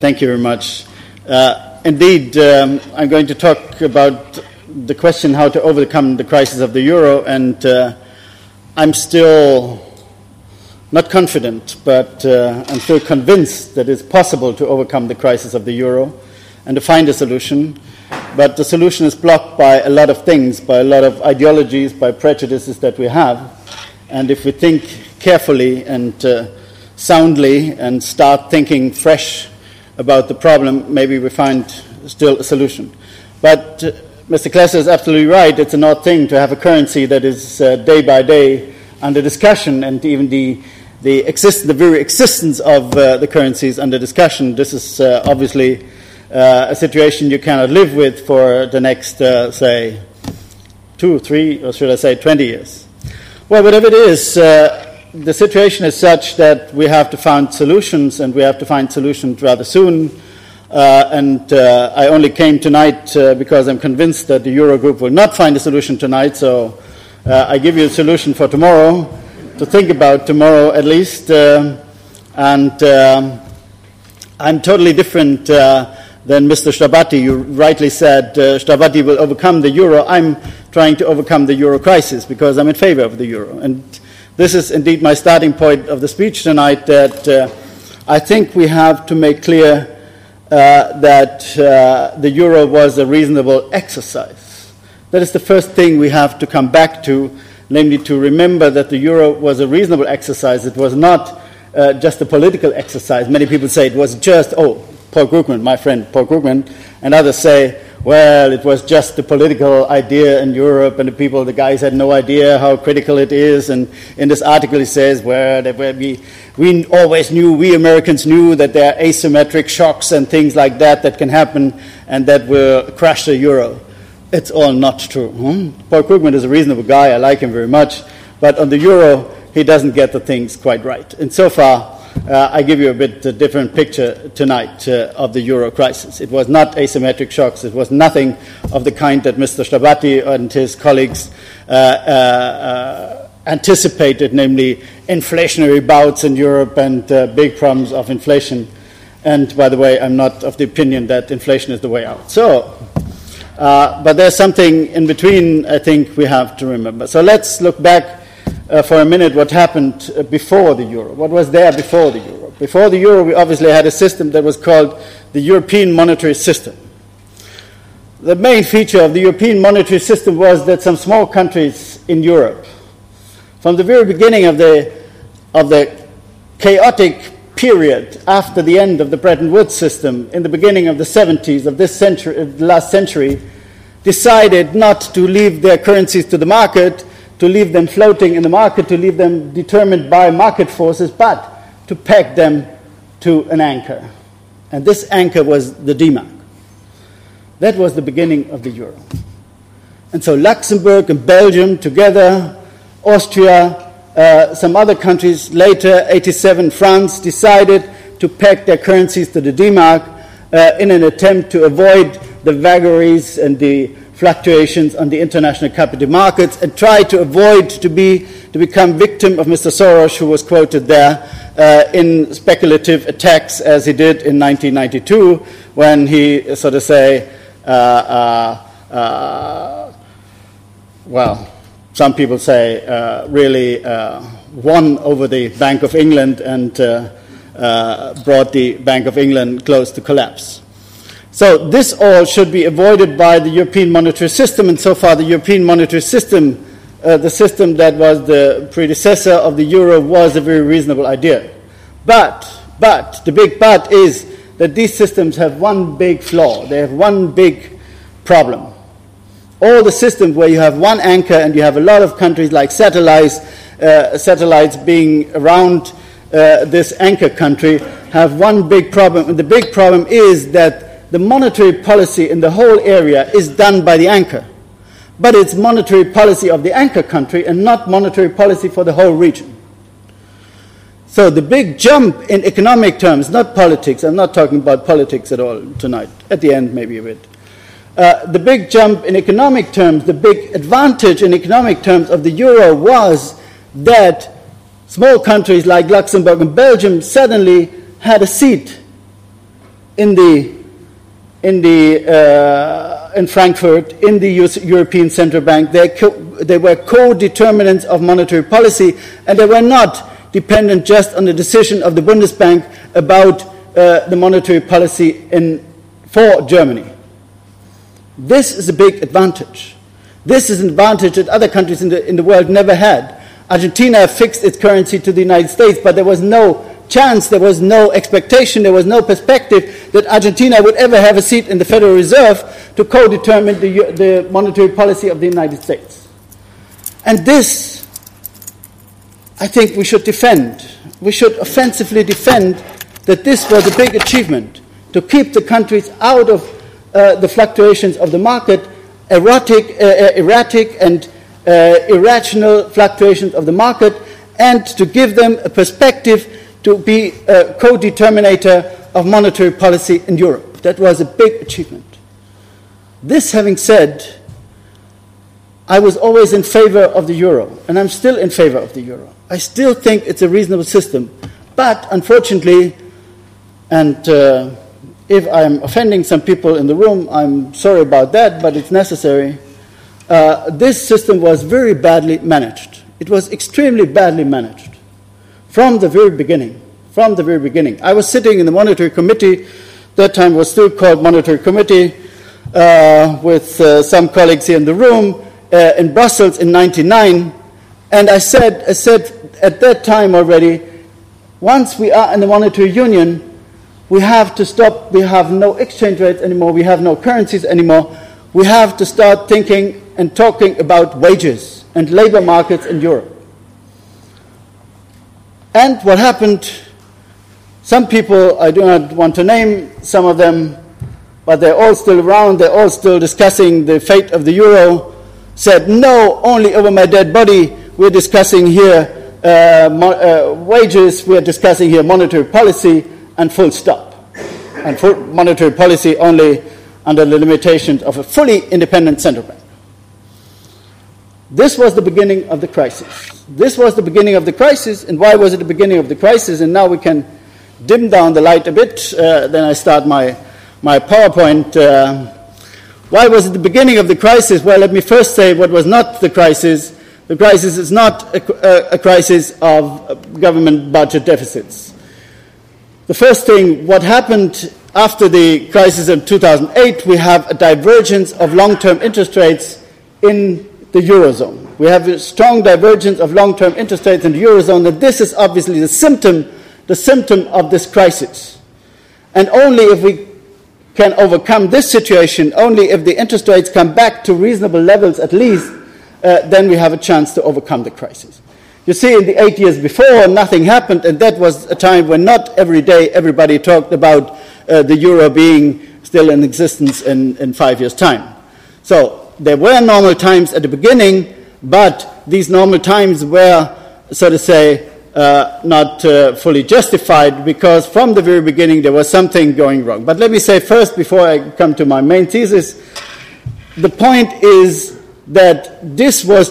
Thank you very much. Indeed, I'm going to talk about the question how to overcome the crisis of the euro, and I'm still not confident, but I'm still convinced that it's possible to overcome the crisis of the euro and to find a solution. But the solution is blocked by a lot of things, by a lot of ideologies, by prejudices that we have. And if we think carefully and soundly and start thinking fresh about the problem, maybe we find still a solution. But Mr. Klesser is absolutely right. It's an odd thing to have a currency that is day by day under discussion, and even the very existence of the currency is under discussion. This is obviously a situation you cannot live with for the next, say, 2, 3, or should I say 20 years. Well, whatever it is, the situation is such that we have to find solutions, and we have to find solutions rather soon. I only came tonight because I'm convinced that the Eurogroup will not find a solution tonight, so I give you a solution for tomorrow, to think about tomorrow at least. I'm totally different than Mr. Starbatty. You rightly said Starbatty will overcome the euro. I'm trying to overcome the euro crisis because I'm in favor of the euro. And this is indeed my starting point of the speech tonight, that I think we have to make clear that the euro was a reasonable exercise. That is the first thing we have to come back to, namely to remember that the euro was a reasonable exercise. It was not just a political exercise. Many people say it was just, Paul Krugman, my friend Paul Krugman, and others say, well, it was just a political idea in Europe, and the guys had no idea how critical it is. And in this article he says, well, we always knew, we Americans knew that there are asymmetric shocks and things like that can happen and that will crush the euro. It's all not true. Paul Krugman is a reasonable guy, I like him very much, but on the euro he doesn't get the things quite right. And so far, I give you a bit different picture tonight of the euro crisis. It was not asymmetric shocks. It was nothing of the kind that Mr. Starbatty and his colleagues anticipated, namely inflationary bouts in Europe and big problems of inflation. And by the way, I'm not of the opinion that inflation is the way out. So, but there's something in between I think we have to remember. So let's look back for a minute what happened before the euro. What was there before the euro? Before the euro, we obviously had a system that was called the European monetary system. The main feature of the European monetary system was that some small countries in Europe, from the very beginning of the chaotic period after the end of the Bretton Woods system, in the beginning of the 70s of this century, of the last century, decided not to leave their currencies to the market, to leave them floating in the market, to leave them determined by market forces, but to peg them to an anchor. And this anchor was the D-Mark. That was the beginning of the euro. And so Luxembourg and Belgium together, Austria, some other countries later, 87, France, decided to peg their currencies to the D-Mark in an attempt to avoid the vagaries and the fluctuations on the international capital markets, and try to avoid to become victim of Mr. Soros, who was quoted there in speculative attacks as he did in 1992, when he sort of say, well, some people say really won over the Bank of England and brought the Bank of England close to collapse. So this all should be avoided by the European monetary system, and so far the European monetary system, the system that was the predecessor of the euro, was a very reasonable idea. But the big but is that these systems have one big flaw. They have one big problem. All the systems where you have one anchor and you have a lot of countries like satellites being around this anchor country have one big problem, and the big problem is that the monetary policy in the whole area is done by the anchor. But it's monetary policy of the anchor country and not monetary policy for the whole region. So the big jump in economic terms, not politics, I'm not talking about politics at all tonight, at the end maybe a bit. The big jump in economic terms, the big advantage in economic terms of the euro was that small countries like Luxembourg and Belgium suddenly had a seat in Frankfurt, in the European Central Bank. They were co-determinants of monetary policy, and they were not dependent just on the decision of the Bundesbank about the monetary policy for Germany. This is a big advantage. This is an advantage that other countries in the world never had. Argentina fixed its currency to the United States, but there was no chance, there was no expectation, there was no perspective that Argentina would ever have a seat in the Federal Reserve to co-determine the monetary policy of the United States. And this, I think we should defend. We should offensively defend that this was a big achievement, to keep the countries out of the fluctuations of the market, erratic and irrational fluctuations of the market, and to give them a perspective to be a co-determinator of monetary policy in Europe. That was a big achievement. This having said, I was always in favor of the euro, and I'm still in favor of the euro. I still think it's a reasonable system. But unfortunately, and if I'm offending some people in the room, I'm sorry about that, but it's necessary. This system was very badly managed. It was extremely badly managed from the very beginning. From the very beginning. I was sitting in the Monetary Committee, that time was still called Monetary Committee, with some colleagues here in the room, in Brussels in 1999, and I said at that time already, once we are in the monetary union, we have to stop, we have no exchange rates anymore, we have no currencies anymore, we have to start thinking and talking about wages and labor markets in Europe. And what happened, some people, I do not want to name some of them, but they're all still around, they're all still discussing the fate of the euro, said, no, only over my dead body, we're discussing here wages, we're discussing here monetary policy, and full stop. And monetary policy only under the limitations of a fully independent central bank. This was the beginning of the crisis. This was the beginning of the crisis, and why was it the beginning of the crisis? And now we can dim down the light a bit, then I start my PowerPoint. Why was it the beginning of the crisis? Well, let me first say what was not the crisis. The crisis is not a crisis of government budget deficits. The first thing, what happened after the crisis of 2008, we have a divergence of long-term interest rates in the Eurozone. We have a strong divergence of long-term interest rates in the Eurozone, and this is obviously the symptom of this crisis. And only if we can overcome this situation, only if the interest rates come back to reasonable levels at least, then we have a chance to overcome the crisis. You see, in the 8 years before, nothing happened, and that was a time when not every day everybody talked about the euro being still in existence in 5 years' time. So there were normal times at the beginning, but these normal times were, so to say, not fully justified, because from the very beginning there was something going wrong. But let me say first, before I come to my main thesis, the point is that this was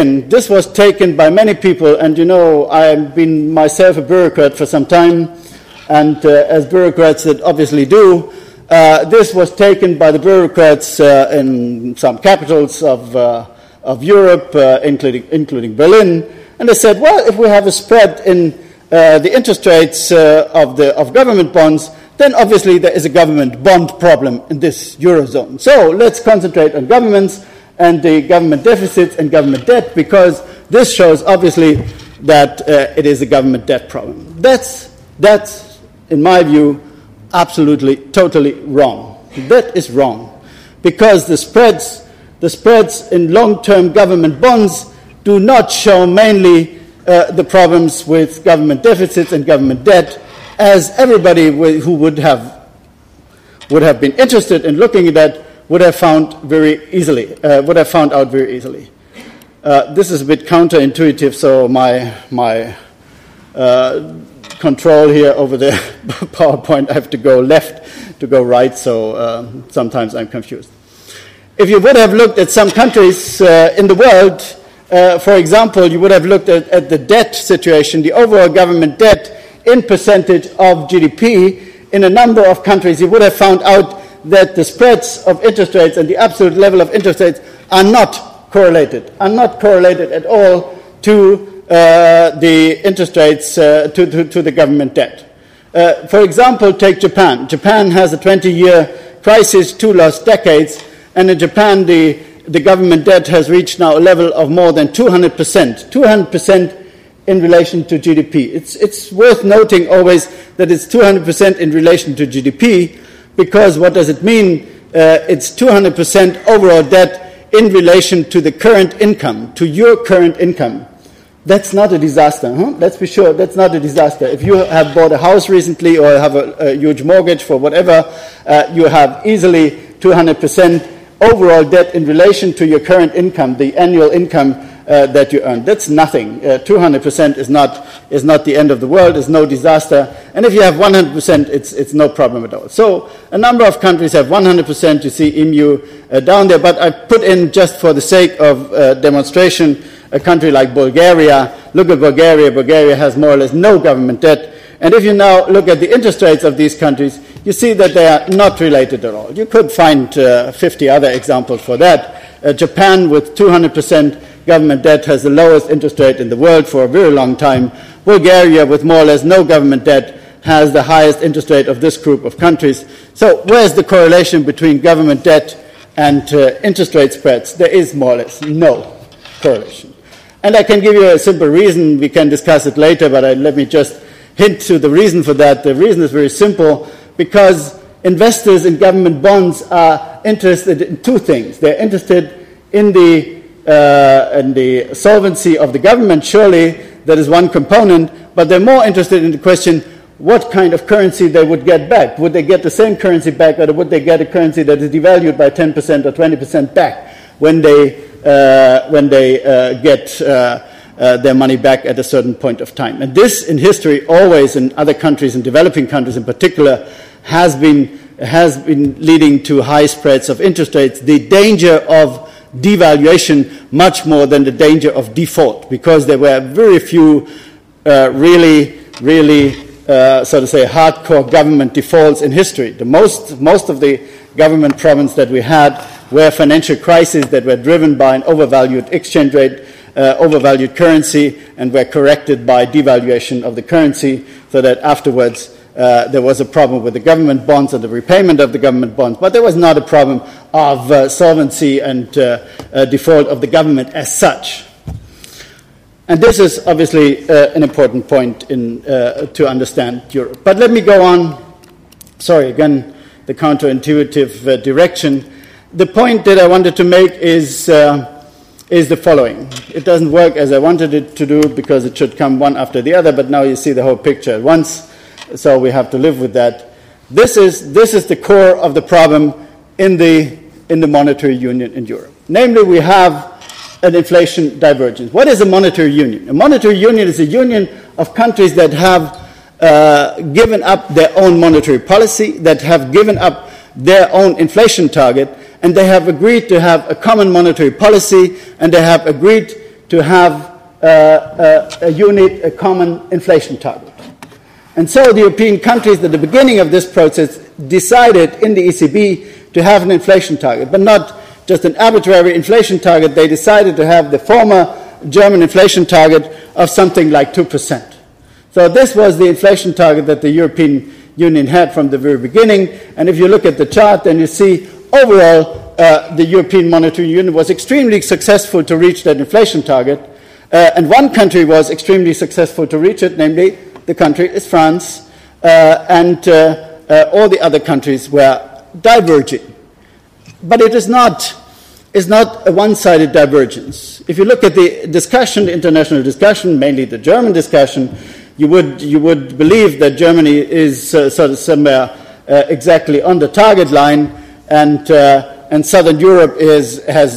taken by many people, and you know, I've been myself a bureaucrat for some time, and as bureaucrats that obviously do, this was taken by the bureaucrats in some capitals of Europe, including Berlin, and they said, well, if we have a spread in the interest rates of government bonds, then obviously there is a government bond problem in this Eurozone. So let's concentrate on governments and the government deficits and government debt, because this shows obviously that it is a government debt problem. That's, in my view, absolutely, totally wrong. That is wrong, because the spreads in long-term government bonds do not show mainly the problems with government deficits and government debt, as everybody who would have been interested in looking at that would have found out very easily. This is a bit counterintuitive, so my control here over the PowerPoint, I have to go left to go right, so sometimes I'm confused. If you would have looked at some countries in the world, for example, you would have looked at the debt situation, the overall government debt in percentage of GDP in a number of countries, you would have found out that the spreads of interest rates and the absolute level of interest rates are not correlated at all to the interest rates, to the government debt. For example, take Japan. Japan has a 20-year crisis, 2 lost decades, and in Japan the government debt has reached now a level of more than 200% in relation to GDP. It's worth noting always that it's 200% in relation to GDP, because what does it mean? It's 200% overall debt in relation to the current income, to your current income. That's not a disaster. Let's be sure, that's not a disaster. If you have bought a house recently or have a huge mortgage for whatever, you have easily 200% overall debt in relation to your current income, the annual income that you earn. That's nothing. 200% is not the end of the world. It's no disaster. And if you have 100%, it's no problem at all. So a number of countries have 100%. You see EMU down there. But I put in, just for the sake of demonstration, a country like Bulgaria. Look at Bulgaria. Bulgaria has more or less no government debt. And if you now look at the interest rates of these countries, you see that they are not related at all. You could find 50 other examples for that. Japan, with 200% government debt, has the lowest interest rate in the world for a very long time. Bulgaria, with more or less no government debt, has the highest interest rate of this group of countries. So where's the correlation between government debt and interest rate spreads? There is more or less no correlation. And I can give you a simple reason. We can discuss it later, but let me just hint to the reason for that. The reason is very simple, because investors in government bonds are interested in two things. They're interested in the solvency of the government, surely that is one component, but they're more interested in the question what kind of currency they would get back. Would they get the same currency back, or would they get a currency that is devalued by 10% or 20% back when they get their money back at a certain point of time? And this, in history, always in other countries, in developing countries in particular, has been leading to high spreads of interest rates. The danger of devaluation much more than the danger of default, because there were very few really so to say hardcore government defaults in history. The most of the government problems that we had were financial crises that were driven by an overvalued exchange rate, overvalued currency, and were corrected by devaluation of the currency, so that afterwards there was a problem with the government bonds and the repayment of the government bonds, but there was not a problem of solvency and default of the government as such. And this is obviously an important point to understand Europe. But let me go on. Sorry, again, the counterintuitive direction. The point that I wanted to make is the following. It doesn't work as I wanted it to do, because it should come one after the other, but now you see the whole picture at once. So we have to live with that. This is the core of the problem in the monetary union in Europe. Namely, we have an inflation divergence. What is a monetary union? A monetary union is a union of countries that have given up their own monetary policy, that have given up their own inflation target, and they have agreed to have a common monetary policy, and they have agreed to have a common inflation target. And so the European countries at the beginning of this process decided in the ECB to have an inflation target, but not just an arbitrary inflation target. They decided to have the former German inflation target of something like 2%. So this was the inflation target that the European Union had from the very beginning. And if you look at the chart, then you see overall the European Monetary Union was extremely successful to reach that inflation target. And one country was extremely successful to reach it, namely the country is France, and all the other countries were diverging. But it is not a one-sided divergence. If you look at the discussion, the international discussion, mainly the German discussion, you would believe that Germany is sort of somewhere exactly on the target line, and Southern Europe is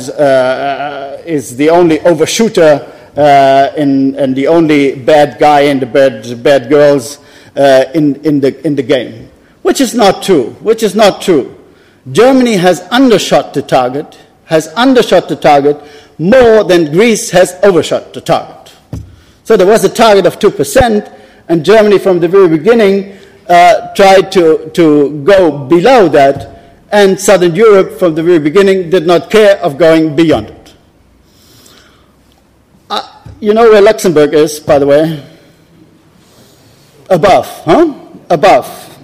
the only overshooter and the only bad guy and the bad girls in the game, which is not true. Germany has undershot the target more than Greece has overshot the target. So there was a target of 2%, and Germany from the very beginning tried to go below that, and Southern Europe from the very beginning did not care of going beyond it. You know where Luxembourg is, by the way? Above, huh? Above.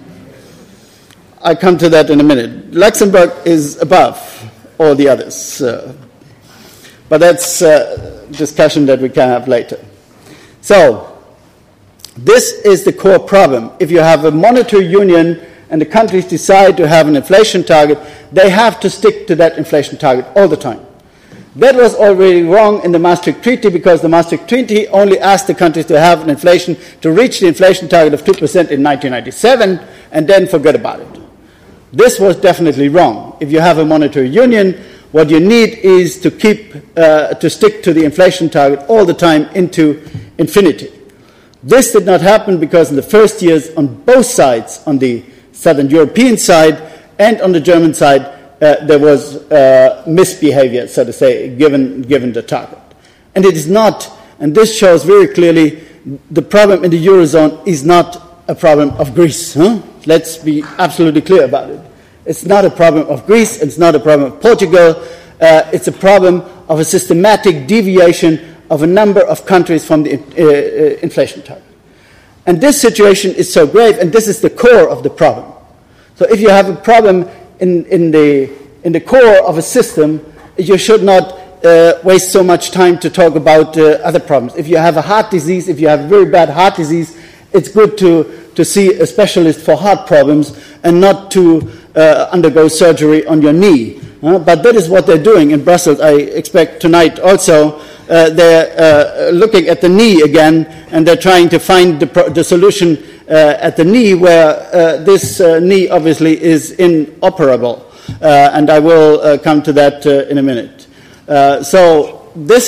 I come to that in a minute. Luxembourg is above all the others. But that's a discussion that we can have later. So, this is the core problem. If you have a monetary union and the countries decide to have an inflation target, they have to stick to that inflation target all the time. That was already wrong in the Maastricht Treaty, because the Maastricht Treaty only asked the countries to have an inflation, to reach the inflation target of 2% in 1997, and then forget about it. This was definitely wrong. If you have a monetary union, what you need is to to stick to the inflation target all the time into infinity. This did not happen because in the first years on both sides, on the Southern European side and on the German side, there was misbehavior, so to say, given the target. And it is not, and this shows very clearly, the problem in the Eurozone is not a problem of Greece. Let's be absolutely clear about it. It's not a problem of Greece, it's not a problem of Portugal, it's a problem of a systematic deviation of a number of countries from the inflation target. And this situation is so grave, and this is the core of the problem. So if you have a problem in the core of a system, you should not waste so much time to talk about other problems. If you have a heart disease, if you have very bad heart disease, it's good to see a specialist for heart problems and not to undergo surgery on your knee. But that is what they're doing in Brussels, I expect tonight also. They're looking at the knee again, and they're trying to find the solution at the knee, where this knee obviously is inoperable. And I will come to that in a minute. So but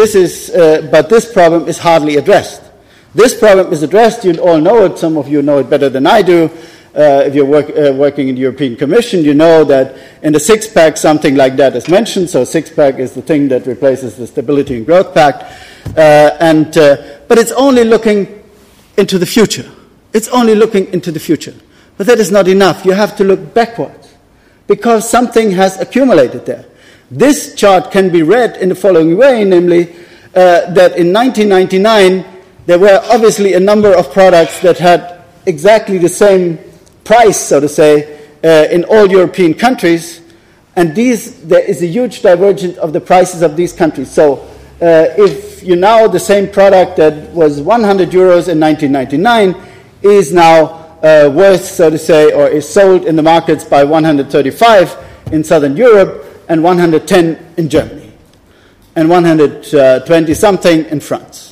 this problem is hardly addressed. This problem is addressed, you all know it, some of you know it better than I do. If you're working in the European Commission, you know that in the six-pack something like that is mentioned. So six-pack is the thing that replaces the Stability and Growth Pact. But it's only looking into the future. It's only looking into the future. But that is not enough. You have to look backwards, because something has accumulated there. This chart can be read in the following way, namely that in 1999 there were obviously a number of products that had exactly the same price, so to say, in all European countries, and there is a huge divergence of the prices of these countries. So if you now the same product that was 100 euros in 1999 is now worth, so to say, or is sold in the markets by 135 in Southern Europe and 110 in Germany and 120 something in France.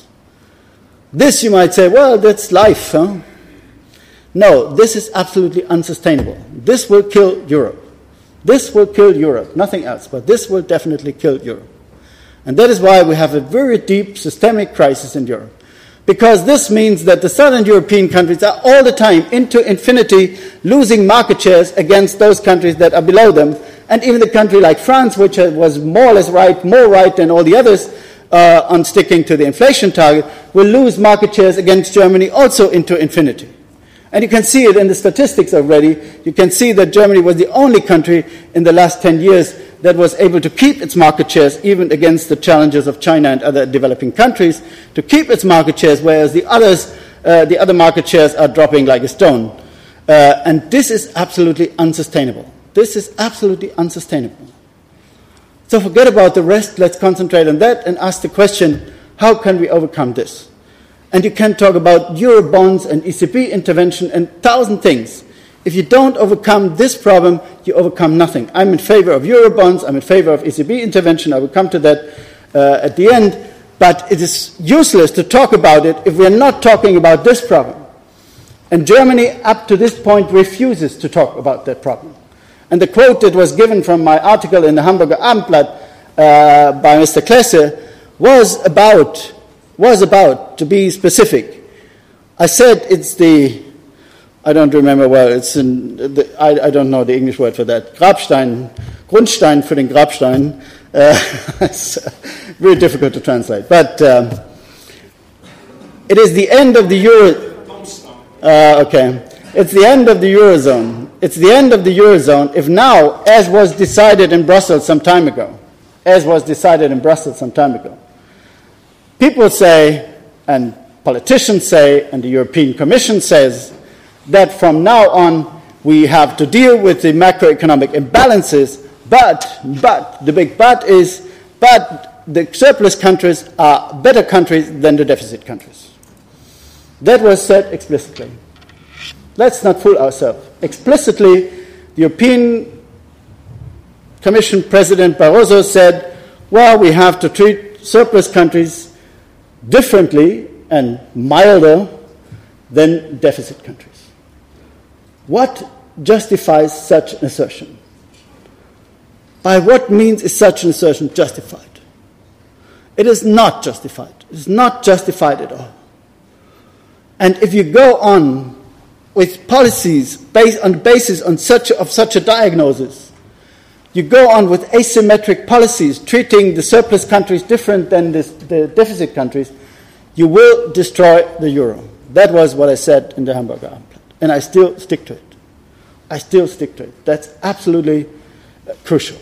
This, you might say, well, that's life, huh? No, this is absolutely unsustainable. This will kill Europe. This will kill Europe, nothing else, but this will definitely kill Europe. And that is why we have a very deep systemic crisis in Europe. Because this means that the Southern European countries are all the time into infinity losing market shares against those countries that are below them. And even the country like France, which was more or less right, more right than all the others on sticking to the inflation target, will lose market shares against Germany also into infinity. And you can see it in the statistics already. You can see that Germany was the only country in the last 10 years that was able to keep its market shares, even against the challenges of China and other developing countries, to keep its market shares, whereas the other market shares are dropping like a stone. And this is absolutely unsustainable. This is absolutely unsustainable. So forget about the rest. Let's concentrate on that and ask the question, how can we overcome this? And you can talk about Eurobonds and ECB intervention and 1,000 things. If you don't overcome this problem, you overcome nothing. I'm in favor of Eurobonds, I'm in favor of ECB intervention, I will come to that at the end, but it is useless to talk about it if we're not talking about this problem. And Germany, up to this point, refuses to talk about that problem. And the quote that was given from my article in the Hamburger Abendblatt by Mr. Klesse was about, to be specific, I said it's I don't remember well, I don't know the English word for that, Grabstein, Grundstein für den Grabstein. It's very difficult to translate. But it is the end of the Euro... okay. It's the end of the Eurozone. It's the end of the Eurozone if now, as was decided in Brussels some time ago, people say, and politicians say, and the European Commission says, that from now on we have to deal with the macroeconomic imbalances, but the big but is, but the surplus countries are better countries than the deficit countries. That was said explicitly. Let's not fool ourselves. Explicitly, the European Commission President Barroso said, well, we have to treat surplus countries differently and milder than deficit countries. What justifies such an assertion? By what means is such an assertion justified? It is not justified. It is not justified at all. And if you go on with policies based on the basis of such a diagnosis, you go on with asymmetric policies treating the surplus countries different than the deficit countries, you will destroy the euro. That was what I said in the Hamburger Abendblatt. And I still stick to it. That's absolutely crucial.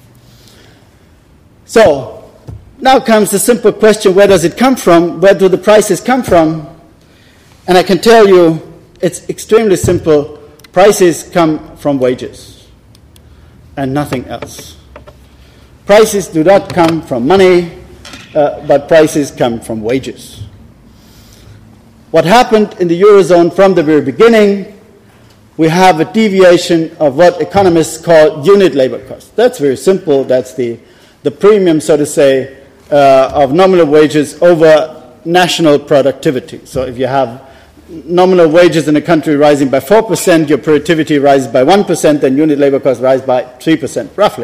So, now comes the simple question, where does it come from? Where do the prices come from? And I can tell you, it's extremely simple. Prices come from wages and nothing else. Prices do not come from money, but prices come from wages. What happened in the Eurozone from the very beginning, we have a deviation of what economists call unit labor cost. That's very simple. That's the premium, so to say, of nominal wages over national productivity. So if you have nominal wages in a country rising by 4%, your productivity rises by 1%, then unit labor costs rise by 3%, roughly.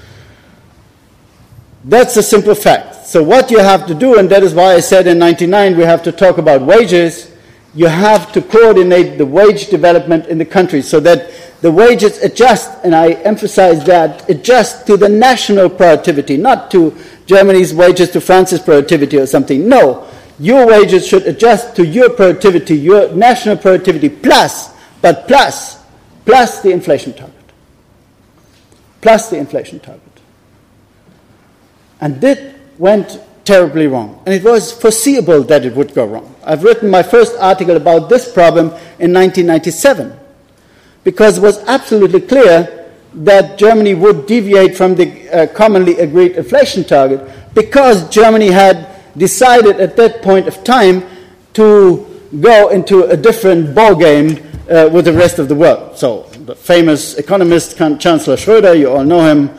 That's a simple fact. So what you have to do, and that is why I said in 1999 we have to talk about wages, you have to coordinate the wage development in the country so that the wages adjust, and I emphasize that, adjust to the national productivity, not to Germany's wages to France's productivity or something. No. Your wages should adjust to your productivity, your national productivity, plus the inflation target. Plus the inflation target. And that went terribly wrong. And it was foreseeable that it would go wrong. I've written my first article about this problem in 1997, because it was absolutely clear that Germany would deviate from the commonly agreed inflation target, because Germany had decided at that point of time to go into a different ballgame with the rest of the world. So the famous economist, Chancellor Schröder, you all know him,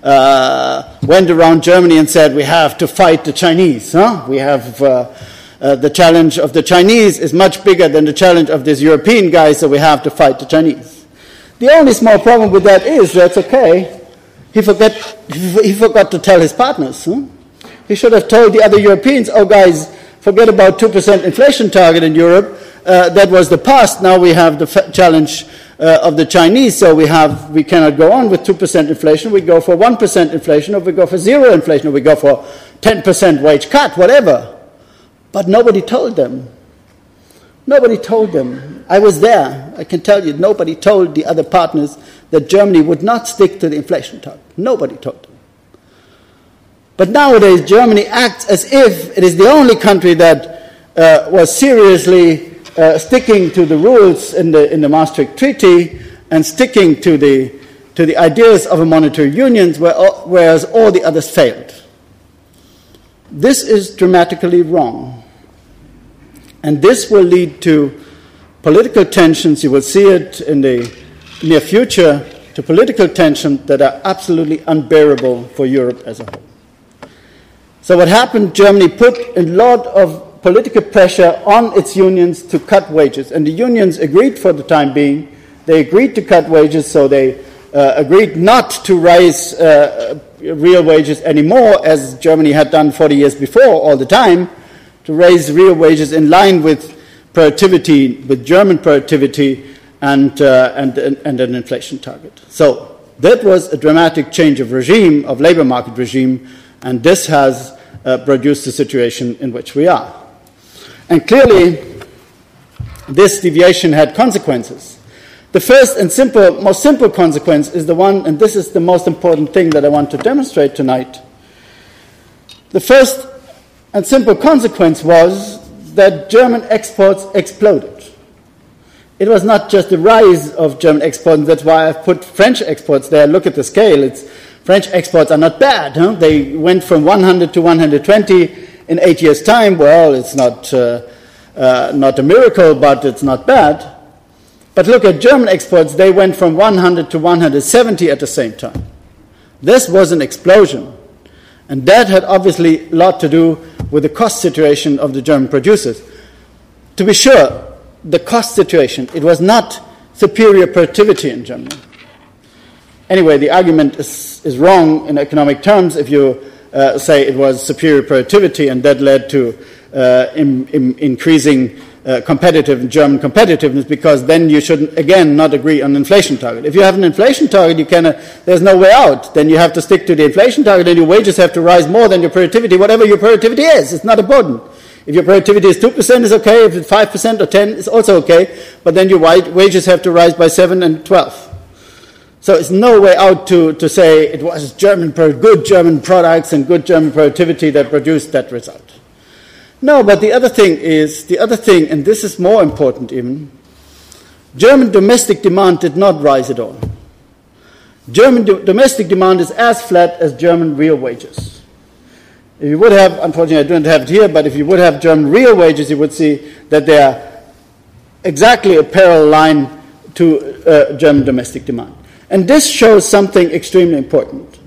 went around Germany and said, we have to fight the Chinese. We have the challenge of the Chinese is much bigger than the challenge of this European guy, so we have to fight the Chinese. The only small problem with that is, that's okay, he forgot to tell his partners. He should have told the other Europeans, oh guys, forget about 2% inflation target in Europe. That was the past. Now we have the challenge of the Chinese, so we cannot go on with 2% inflation. We go for 1% inflation, or we go for zero inflation, or we go for 10% wage cut, whatever. But nobody told them. Nobody told them. I was there. I can tell you, nobody told the other partners that Germany would not stick to the inflation target. Nobody told them. But nowadays, Germany acts as if it is the only country that was seriously sticking to the rules in the Maastricht Treaty and sticking to the ideas of a monetary union, whereas all the others failed. This is dramatically wrong. And this will lead to political tensions. You will see it in the near future, to political tensions that are absolutely unbearable for Europe as a whole. So what happened, Germany put a lot of political pressure on its unions to cut wages. And the unions agreed for the time being. They agreed to cut wages, so they agreed not to raise real wages anymore, as Germany had done 40 years before all the time, to raise real wages in line with productivity, with German productivity, and an inflation target. So that was a dramatic change of regime, of labor market regime, and this has produced the situation in which we are. And clearly, this deviation had consequences. The first and most simple consequence is the one, and this is the most important thing that I want to demonstrate tonight. The first and simple consequence was that German exports exploded. It was not just the rise of German exports, and that's why I've put French exports there. Look at the scale. French exports are not bad. Huh? They went from 100 to 120 in 8 years' time. Well, it's not a miracle, but it's not bad. But look at German exports. They went from 100 to 170 at the same time. This was an explosion. And that had obviously a lot to do with the cost situation of the German producers. To be sure, the cost situation, it was not superior productivity in Germany. Anyway, the argument is wrong in economic terms if you say it was superior productivity and that led to increasing German competitiveness, because then you should, again, not agree on an inflation target. If you have an inflation target, there's no way out. Then you have to stick to the inflation target, and your wages have to rise more than your productivity, whatever your productivity is. It's not important. If your productivity is 2%, it's okay. If it's 5% or 10%, it's also okay. But then your wages have to rise by 7 and 12. So it's no way out to say it was good German products and good German productivity that produced that result. No, but the other thing, and this is more important even, German domestic demand did not rise at all. German domestic demand is as flat as German real wages. If you would have, unfortunately I don't have it here, but if you would have German real wages, you would see that they are exactly a parallel line to German domestic demand. And this shows something extremely important.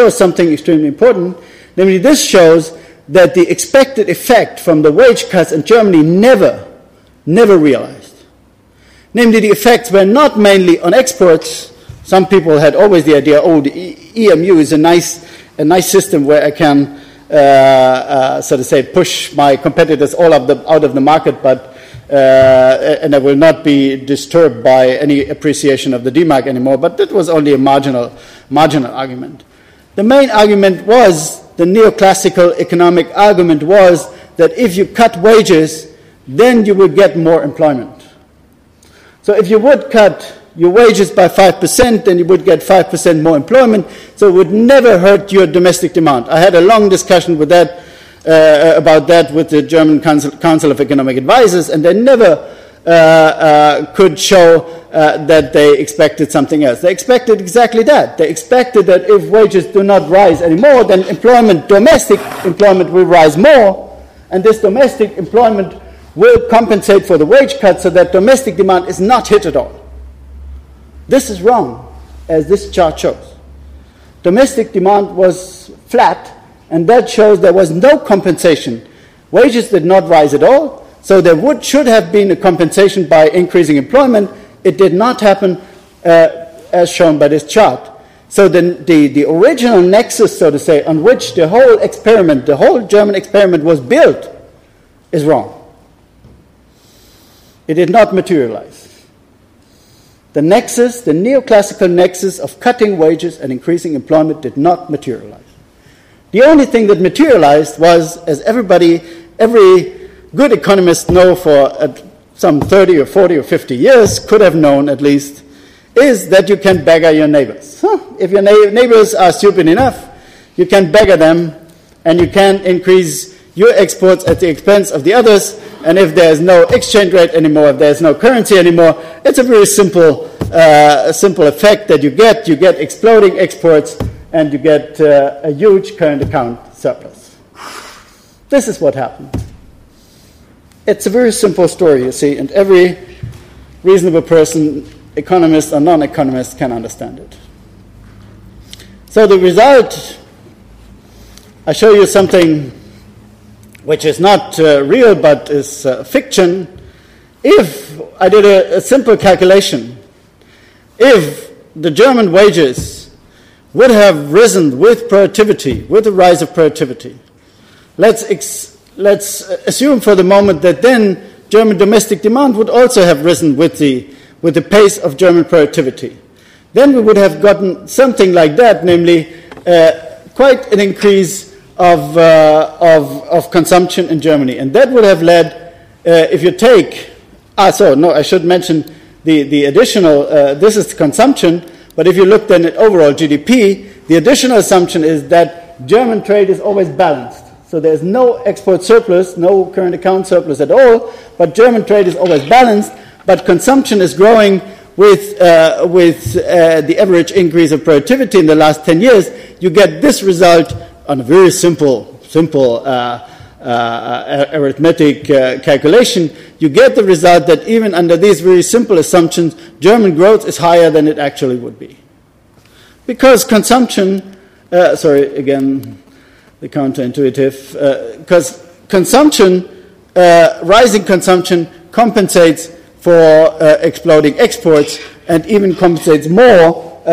Namely, this shows that the expected effect from the wage cuts in Germany never realized. Namely, the effects were not mainly on exports. Some people had always the idea, the EMU is a nice system where I can, so to say, push my competitors all out of the market, but and I will not be disturbed by any appreciation of the D-Mark anymore. But that was only a marginal argument. The main argument was, the neoclassical economic argument was, that if you cut wages, then you will get more employment. So if you would cut your wages by 5%, then you would get 5% more employment, so it would never hurt your domestic demand. I had a long discussion with that, about that with the German Council of Economic Advisors, and they never could show that they expected something else. They expected exactly that. They expected that if wages do not rise anymore, then domestic employment will rise more, and this domestic employment will compensate for the wage cut so that domestic demand is not hit at all. This is wrong, as this chart shows. Domestic demand was flat, and that shows there was no compensation. Wages did not rise at all, so there should have been a compensation by increasing employment. It did not happen, as shown by this chart. So the original nexus, so to say, on which the whole German experiment was built, is wrong. It did not materialize. The nexus, the neoclassical nexus of cutting wages and increasing employment, did not materialize. The only thing that materialized was, as every good economist know for some 30 or 40 or 50 years, could have known at least, is that you can beggar your neighbors. If your neighbors are stupid enough, you can beggar them, and you can increase your exports at the expense of the others, and if there's no exchange rate anymore, if there's no currency anymore, it's a very simple effect that you get. You get exploding exports, and you get a huge current account surplus. This is what happened. It's a very simple story, you see, and every reasonable person, economist or non-economist, can understand it. So the result, I show you something which is not real but is fiction. If I did a simple calculation, if the German wages would have risen with productivity, with the rise of productivity, let's assume for the moment that then German domestic demand would also have risen with the pace of German productivity. Then we would have gotten something like that, namely quite an increase of consumption in Germany. And that would have led, if you take, I should mention the additional, this is consumption, but if you look then at overall GDP, the additional assumption is that German trade is always balanced. So there's no export surplus, no current account surplus at all, but German trade is always balanced, but consumption is growing with the average increase of productivity in the last 10 years. You get this result on a very simple arithmetic calculation. You get the result that even under these very simple assumptions, German growth is higher than it actually would be. Because consumption, the counterintuitive, because consumption, rising consumption compensates for exploding exports and even compensates more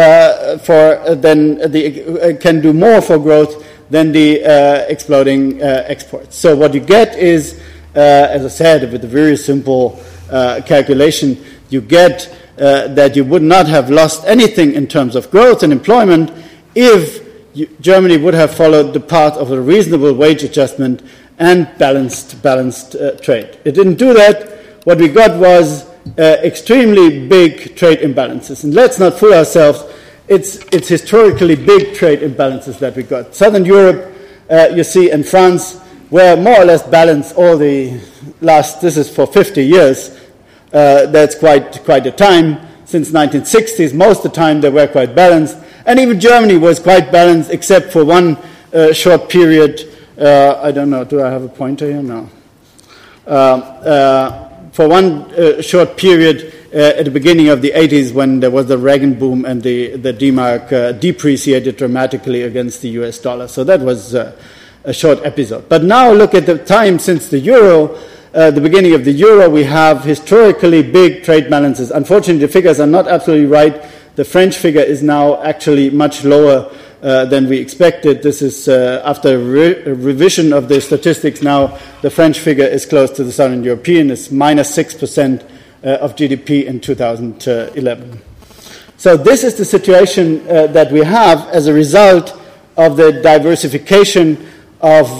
can do more for growth than the exploding exports. So what you get is, as I said, with a very simple calculation, you get that you would not have lost anything in terms of growth and employment if Germany would have followed the path of a reasonable wage adjustment and balanced trade. It didn't do that. What we got was extremely big trade imbalances. And let's not fool ourselves, it's historically big trade imbalances that we got. Southern Europe, you see, and France were more or less balanced all the last, this is for 50 years. That's quite a time. Since 1960s, most of the time they were quite balanced. And even Germany was quite balanced, except for one short period. I don't know, do I have a pointer here? No. For one short period at the beginning of the 80s when there was the Reagan boom and the D-mark depreciated dramatically against the US dollar. So that was a short episode. But now look at the time since the euro, the beginning of the euro, we have historically big trade balances. Unfortunately, the figures are not absolutely right. The French figure is now actually much lower than we expected. This is after a revision of the statistics now, the French figure is close to the Southern European. It's minus 6% of GDP in 2011. So this is the situation that we have as a result of the diversification of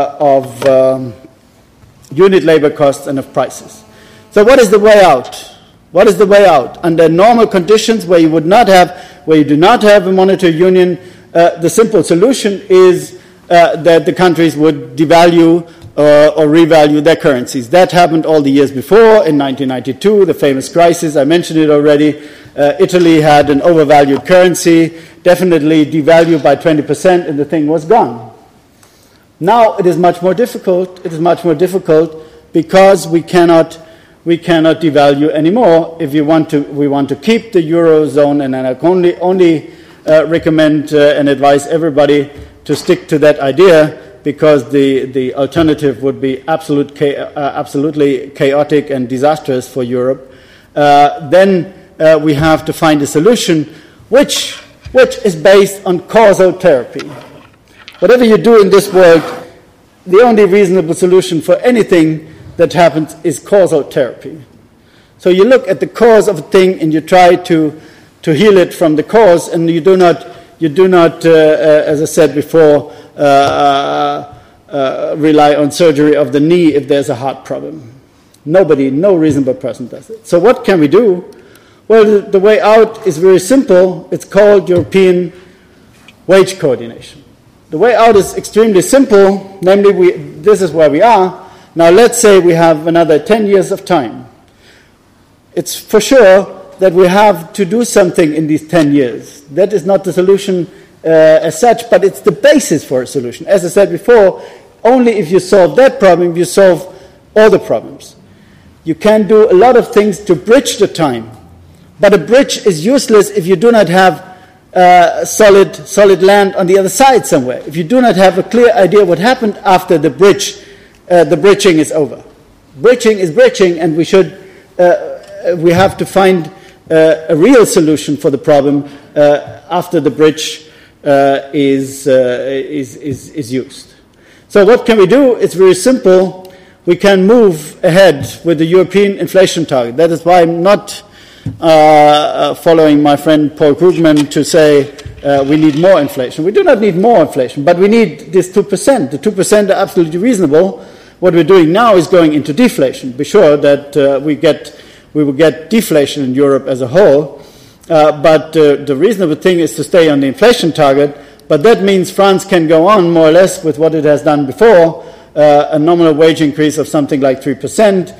unit labor costs and of prices. So what is the way out? What is the way out? Under normal conditions where you do not have a monetary union, the simple solution is that the countries would devalue or revalue their currencies. That happened all the years before. In 1992, the famous crisis, I mentioned it already. Italy had an overvalued currency, definitely devalued by 20%, and the thing was gone. Now it is much more difficult. It is much more difficult because we cannot devalue anymore. If we want to keep the eurozone, and I can only recommend and advise everybody to stick to that idea, because the alternative would be absolutely chaotic and disastrous for Europe. Then we have to find a solution which is based on causal therapy. Whatever you do in this world, the only reasonable solution for anything that happens is causal therapy. So you look at the cause of a thing and you try to heal it from the cause, and you do not, as I said before, rely on surgery of the knee if there's a heart problem. No reasonable person does it. So what can we do? Well, the way out is very simple. It's called European wage coordination. The way out is extremely simple, namely this is where we are. Now let's say we have another 10 years of time. It's for sure that we have to do something in these 10 years. That is not the solution as such, but it's the basis for a solution. As I said before, only if you solve that problem, you solve all the problems. You can do a lot of things to bridge the time, but a bridge is useless if you do not have solid land on the other side somewhere. If you do not have a clear idea what happened after the bridging is over. Bridging is bridging, and we have to find a real solution for the problem after the bridge is used. So what can we do? It's very simple. We can move ahead with the European inflation target. That is why I'm not following my friend Paul Krugman to say we need more inflation. We do not need more inflation, but we need this 2%. The 2% are absolutely reasonable. What we're doing now is going into deflation. Be sure that we we will get deflation in Europe as a whole. But the reasonable thing is to stay on the inflation target. But that means France can go on more or less with what it has done before, a nominal wage increase of something like 3%,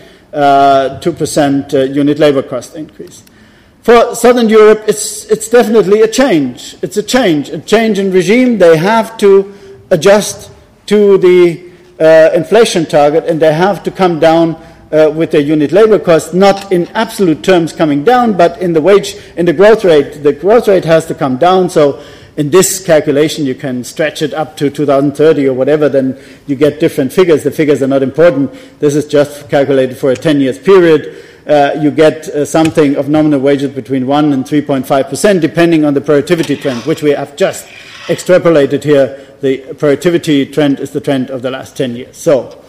2% unit labor cost increase. For Southern Europe, it's definitely a change. It's a change in regime. They have to adjust to the inflation target, and they have to come down with their unit labor cost, not in absolute terms coming down, but in the growth rate. The growth rate has to come down. So in this calculation, you can stretch it up to 2030 or whatever, then you get different figures. The figures are not important. This is just calculated for a 10-year period. You get something of nominal wages between 1 and 3.5%, depending on the productivity trend, which we have just extrapolated here. The productivity trend is the trend of the last 10 years. So,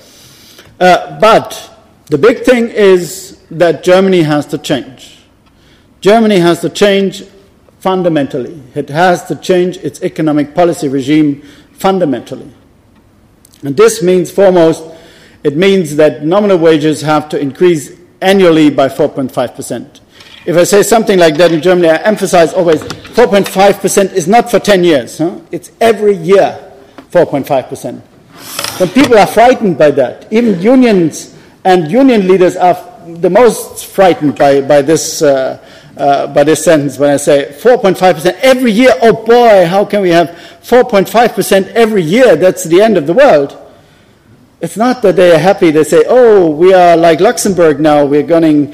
but the big thing is that Germany has to change. Germany has to change fundamentally. It has to change its economic policy regime fundamentally. And this means, foremost, it means that nominal wages have to increase annually by 4.5%. If I say something like that in Germany, I emphasize always 4.5% is not for 10 years. It's every year 4.5%. When people are frightened by that, even unions and union leaders are the most frightened by this sentence when I say 4.5% every year. Oh boy, how can we have 4.5% every year? That's the end of the world. It's not that they are happy. They say, oh, we are like Luxembourg now. We're going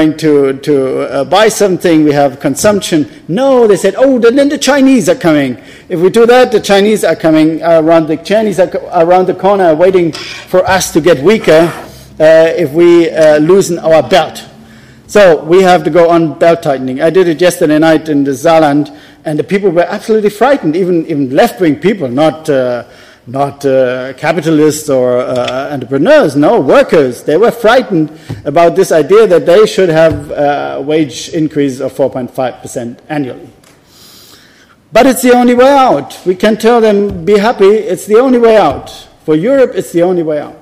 to buy something. We have consumption. No, they said, oh, then the Chinese are coming. If we do that, the Chinese are coming around. The Chinese are around the corner waiting for us to get weaker if we loosen our belt. So we have to go on belt tightening. I did it yesterday night in the Saarland, and the people were absolutely frightened, even left-wing people, not capitalists or entrepreneurs, no, workers. They were frightened about this idea that they should have a wage increase of 4.5% annually. But it's the only way out. We can tell them, be happy, it's the only way out. For Europe, it's the only way out.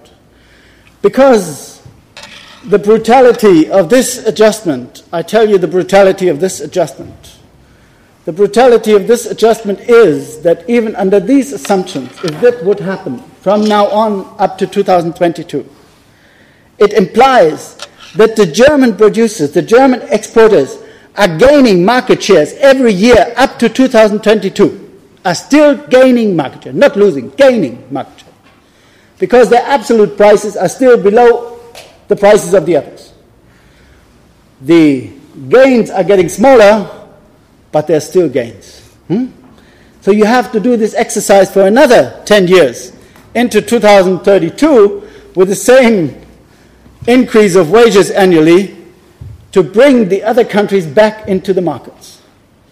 Because the brutality of this adjustment, I tell you the brutality of this adjustment. The brutality of this adjustment is that even under these assumptions, if that would happen from now on up to 2022, it implies that the German producers, the German exporters, are gaining market shares every year up to 2022, are still gaining market share, not losing, gaining market share, because their absolute prices are still below the prices of the others. The gains are getting smaller, but they're still gains. So you have to do this exercise for another 10 years into 2032 with the same increase of wages annually to bring the other countries back into the markets.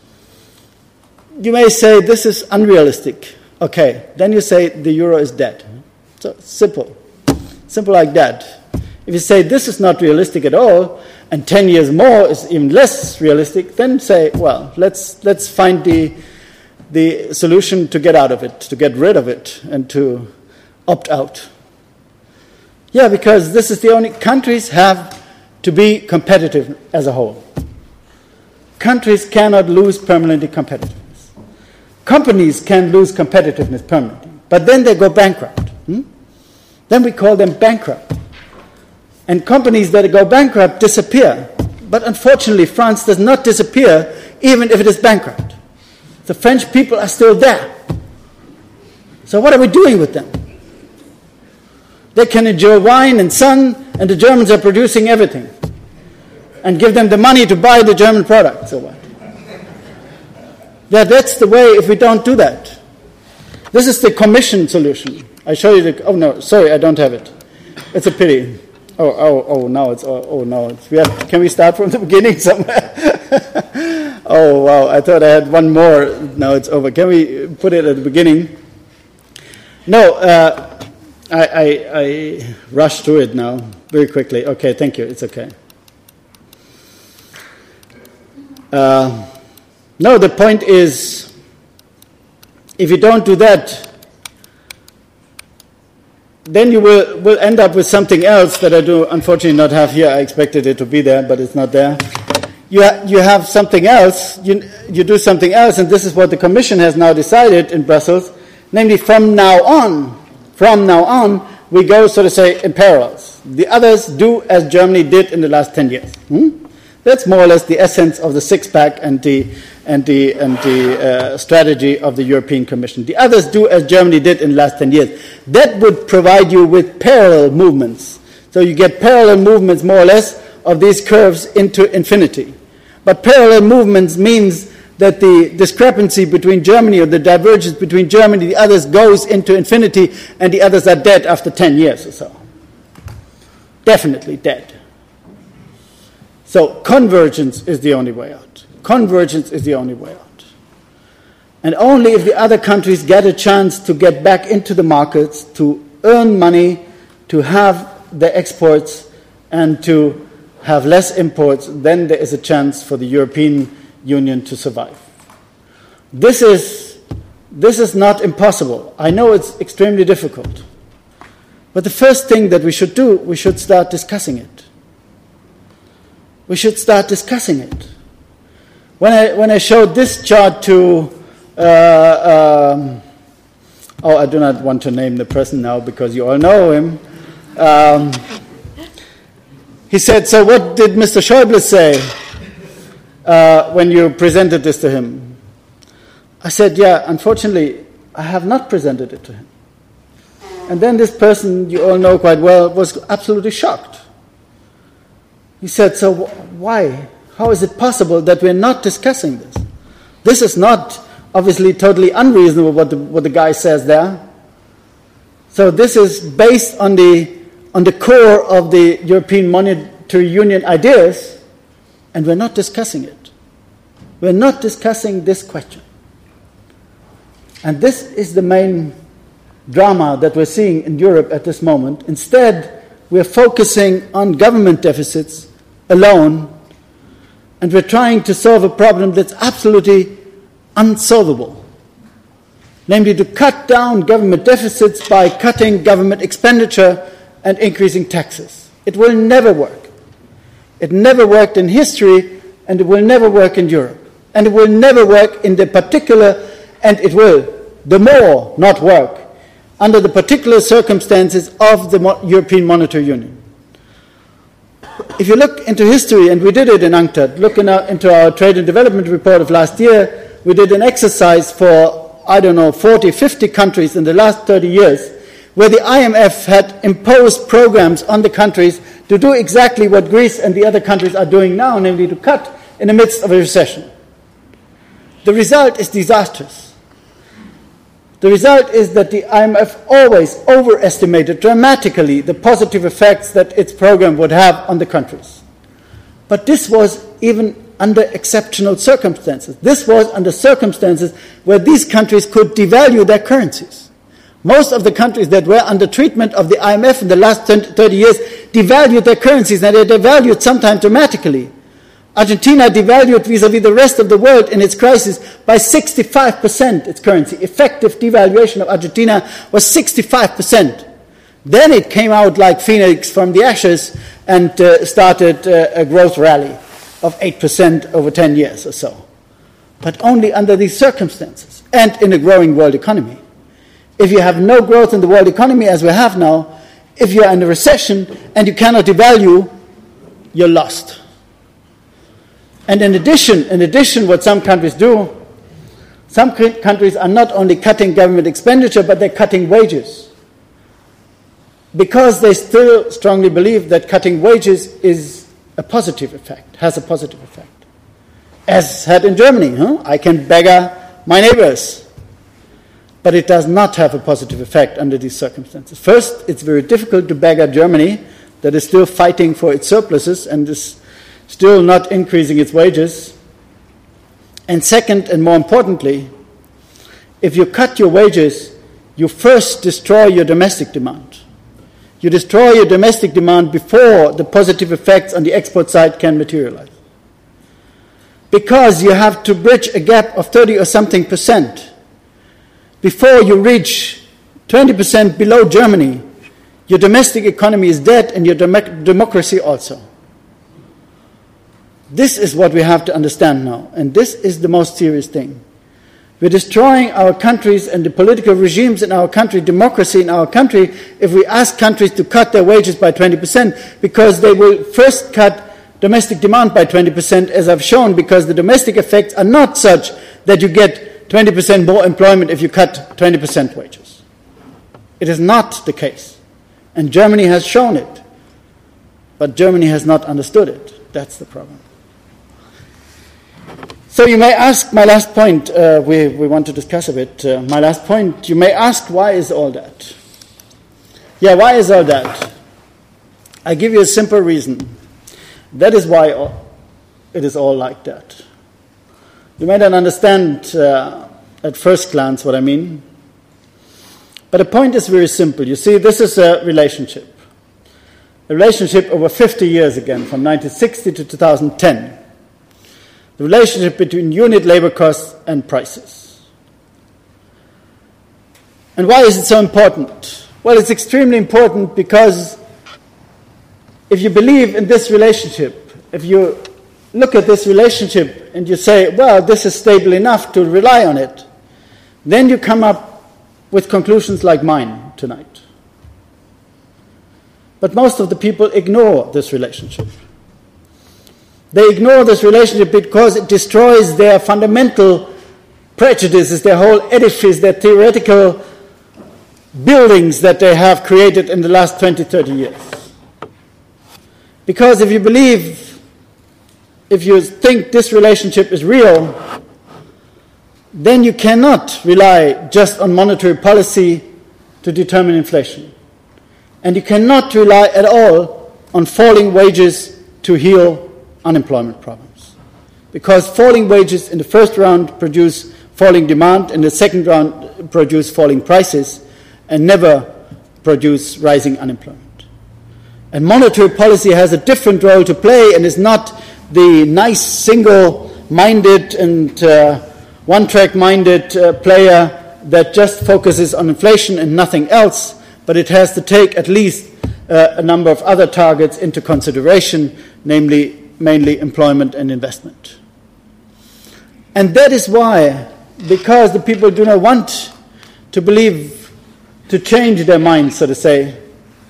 You may say this is unrealistic. Okay, then you say the euro is dead. So simple like that. If you say this is not realistic at all, and 10 years more is even less realistic, then say, well, let's find the solution to get out of it, to get rid of it, and to opt out. Yeah, because this is the only... Countries have to be competitive as a whole. Countries cannot lose permanently competitiveness. Companies can lose competitiveness permanently, but then they go bankrupt. Then we call them bankrupt. And companies that go bankrupt disappear. But unfortunately, France does not disappear even if it is bankrupt. The French people are still there. So what are we doing with them? They can enjoy wine and sun, and the Germans are producing everything. And give them the money to buy the German product. So what? Yeah, that's the way if we don't do that. This is the Commission solution. I show you the... Oh, no, sorry, I don't have it. It's a pity. Now it's can we start from the beginning somewhere? Oh wow, I thought I had one more. Now it's over. Can we put it at the beginning? No, I rushed through it now very quickly. Okay, thank you. It's okay. No, the point is, if you don't do that, then you will end up with something else that I do unfortunately not have here. I expected it to be there, but it's not there. You have something else, you do something else, and this is what the Commission has now decided in Brussels, namely from now on, we go, so to say, in parallels. The others do as Germany did in the last 10 years. That's more or less the essence of the six-pack and the strategy of the European Commission. The others do as Germany did in the last 10 years. That would provide you with parallel movements. So you get parallel movements, more or less, of these curves into infinity. But parallel movements means that the discrepancy between Germany, or the divergence between Germany and the others, goes into infinity, and the others are dead after 10 years or so. Definitely dead. So convergence is the only way out. Convergence is the only way out. And only if the other countries get a chance to get back into the markets, to earn money, to have the exports, and to have less imports, then there is a chance for the European Union to survive. This is not impossible. I know it's extremely difficult. But the first thing that we should do, we should start discussing it. We should start discussing it. When I showed this chart to, I do not want to name the person now because you all know him. He said, so what did Mr. Schäuble say when you presented this to him? I said, yeah, unfortunately, I have not presented it to him. And then this person, you all know quite well, was absolutely shocked. He said, so why? How is it possible that we're not discussing this? This is not obviously totally unreasonable what the guy says there. So this is based on the core of the European Monetary Union ideas, and we're not discussing it. We're not discussing this question. And this is the main drama that we're seeing in Europe at this moment. Instead, we're focusing on government deficits alone, and we're trying to solve a problem that's absolutely unsolvable. Namely, to cut down government deficits by cutting government expenditure and increasing taxes. It will never work. It never worked in history, and it will never work in Europe. And it will never work in the particular, and it will, the more, not work under the particular circumstances of the European Monetary Union. If you look into history, and we did it in UNCTAD, look into our Trade and Development report of last year, we did an exercise for, 40, 50 countries in the last 30 years, where the IMF had imposed programs on the countries to do exactly what Greece and the other countries are doing now, namely to cut in the midst of a recession. The result is disastrous. The result is that the IMF always overestimated dramatically the positive effects that its program would have on the countries. But this was even under exceptional circumstances. This was under circumstances where these countries could devalue their currencies. Most of the countries that were under treatment of the IMF in the last 30 years devalued their currencies, and they devalued sometimes dramatically. Argentina devalued vis-à-vis the rest of the world in its crisis by 65%, its currency. Effective devaluation of Argentina was 65%. Then it came out like phoenix from the ashes and started a growth rally of 8% over 10 years or so. But only under these circumstances and in a growing world economy. If you have no growth in the world economy as we have now, if you are in a recession and you cannot devalue, you're lost. And in addition, what some countries do, some countries are not only cutting government expenditure, but they're cutting wages. Because they still strongly believe that cutting wages is a positive effect, has a positive effect. As had in Germany, I can beggar my neighbors. But it does not have a positive effect under these circumstances. First, it's very difficult to beggar Germany, that is still fighting for its surpluses and is still not increasing its wages. And second, and more importantly, if you cut your wages, you first destroy your domestic demand. You destroy your domestic demand before the positive effects on the export side can materialize. Because you have to bridge a gap of 30 or something percent before you reach 20% below Germany, your domestic economy is dead and your democracy also. This is what we have to understand now, and this is the most serious thing. We're destroying our countries and the political regimes in our country, democracy in our country, if we ask countries to cut their wages by 20%, because they will first cut domestic demand by 20%, as I've shown, because the domestic effects are not such that you get 20% more employment if you cut 20% wages. It is not the case. And Germany has shown it. But Germany has not understood it. That's the problem. So you may ask, my last point, we want to discuss a bit, my last point, you may ask, why is all that? Yeah, why is all that? I give you a simple reason. That is why it is all like that. You may not understand at first glance what I mean, but the point is very simple. You see, this is a relationship over 50 years again, from 1960 to 2010. The relationship between unit labor costs and prices. And why is it so important? Well, it's extremely important because if you believe in this relationship, if you look at this relationship and you say, well, this is stable enough to rely on it, then you come up with conclusions like mine tonight. But most of the people ignore this relationship. They ignore this relationship because it destroys their fundamental prejudices, their whole edifice, their theoretical buildings that they have created in the last 20, 30 years. Because if you think this relationship is real, then you cannot rely just on monetary policy to determine inflation. And you cannot rely at all on falling wages to heal unemployment problems. Because falling wages in the first round produce falling demand, in the second round produce falling prices, and never produce rising unemployment. And monetary policy has a different role to play and is not the nice single-minded and one-track-minded player that just focuses on inflation and nothing else, but it has to take at least a number of other targets into consideration, namely mainly employment and investment. And that is why, because the people do not want to believe, to change their minds, so to say,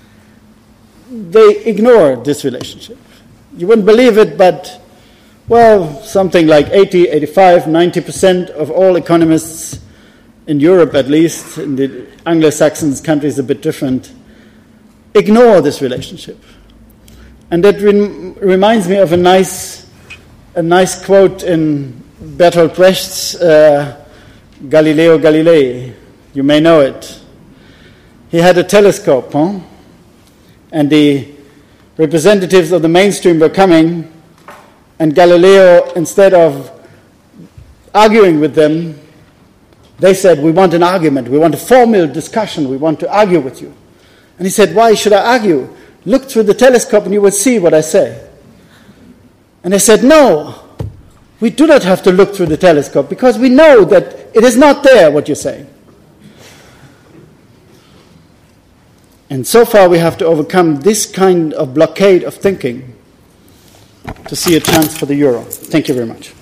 they ignore this relationship. You wouldn't believe it, but, well, something like 80, 85, 90% of all economists in Europe, at least, in the Anglo-Saxon countries a bit different, ignore this relationship. And that reminds me of a nice quote in Bertolt Brecht's Galileo Galilei. You may know it. He had a telescope, and the representatives of the mainstream were coming, and Galileo, instead of arguing with them, they said, we want an argument, we want a formal discussion, we want to argue with you. And he said, why should I argue? Look through the telescope and you will see what I say. And they said, no, we do not have to look through the telescope because we know that it is not there what you say. And so far we have to overcome this kind of blockade of thinking to see a chance for the euro. Thank you very much.